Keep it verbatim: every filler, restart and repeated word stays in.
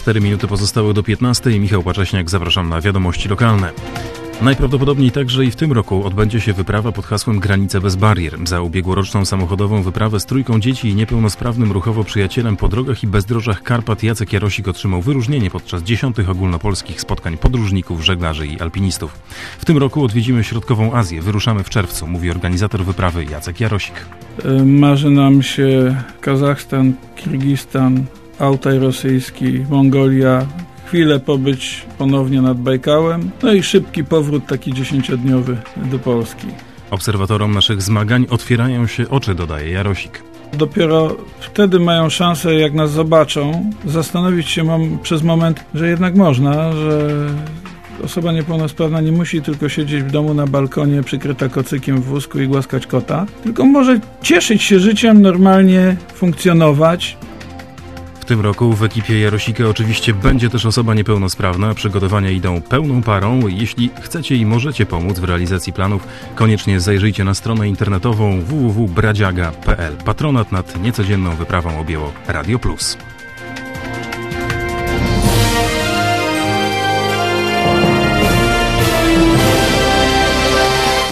cztery minuty pozostały do piętnastej. Michał Pacześniak, zapraszam na wiadomości lokalne. Najprawdopodobniej także i w tym roku odbędzie się wyprawa pod hasłem Granice bez barier. Za ubiegłoroczną samochodową wyprawę z trójką dzieci i niepełnosprawnym ruchowo przyjacielem po drogach i bezdrożach Karpat Jacek Jarosik otrzymał wyróżnienie podczas dziesiątych ogólnopolskich spotkań podróżników, żeglarzy i alpinistów. W tym roku odwiedzimy Środkową Azję. Wyruszamy w czerwcu, mówi organizator wyprawy Jacek Jarosik. Marzy nam się Kazachstan, Kirgistan, Altaj rosyjski, Mongolia. Chwilę pobyć ponownie nad Bajkałem, no i szybki powrót taki dziesięciodniowy do Polski. Obserwatorom naszych zmagań otwierają się oczy, dodaje Jarosik. Dopiero wtedy mają szansę, jak nas zobaczą, zastanowić się mom- przez moment, że jednak można, że osoba niepełnosprawna nie musi tylko siedzieć w domu na balkonie przykryta kocykiem w wózku i głaskać kota, tylko może cieszyć się życiem, normalnie funkcjonować. W tym roku w ekipie Jarosika oczywiście będzie też osoba niepełnosprawna. Przygotowania idą pełną parą. Jeśli chcecie i możecie pomóc w realizacji planów, koniecznie zajrzyjcie na stronę internetową w w w kropka bradziaga kropka p l. Patronat nad niecodzienną wyprawą objęło Radio Plus.